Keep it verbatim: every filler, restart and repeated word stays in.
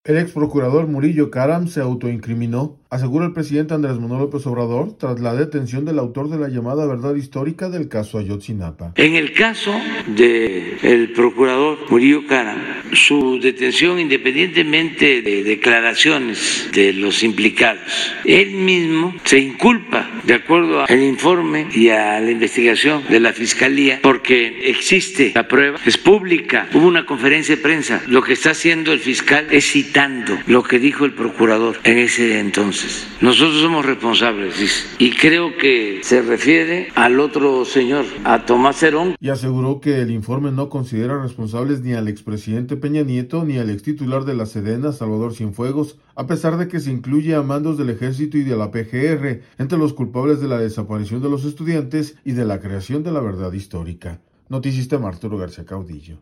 El ex procurador Murillo Karam se autoincriminó, asegura el presidente Andrés Manuel López Obrador, tras la detención del autor de la llamada verdad histórica del caso Ayotzinapa. En el caso del procurador Murillo Karam, su detención, independientemente de declaraciones de los implicados, él mismo se inculpa de acuerdo al informe y a la investigación de la Fiscalía, porque existe la prueba, es pública. Hubo una conferencia de prensa. Lo que está haciendo el fiscal es citar lo que dijo el procurador en ese entonces. Nosotros somos responsables, dice, y creo que se refiere al otro señor, a Tomás Herón. Y aseguró que el informe no considera responsables ni al expresidente Peña Nieto ni al extitular de la Sedena, Salvador Cienfuegos, a pesar de que se incluye a mandos del Ejército y de la P G R entre los culpables de la desaparición de los estudiantes y de la creación de la verdad histórica. Noticista Arturo García Caudillo.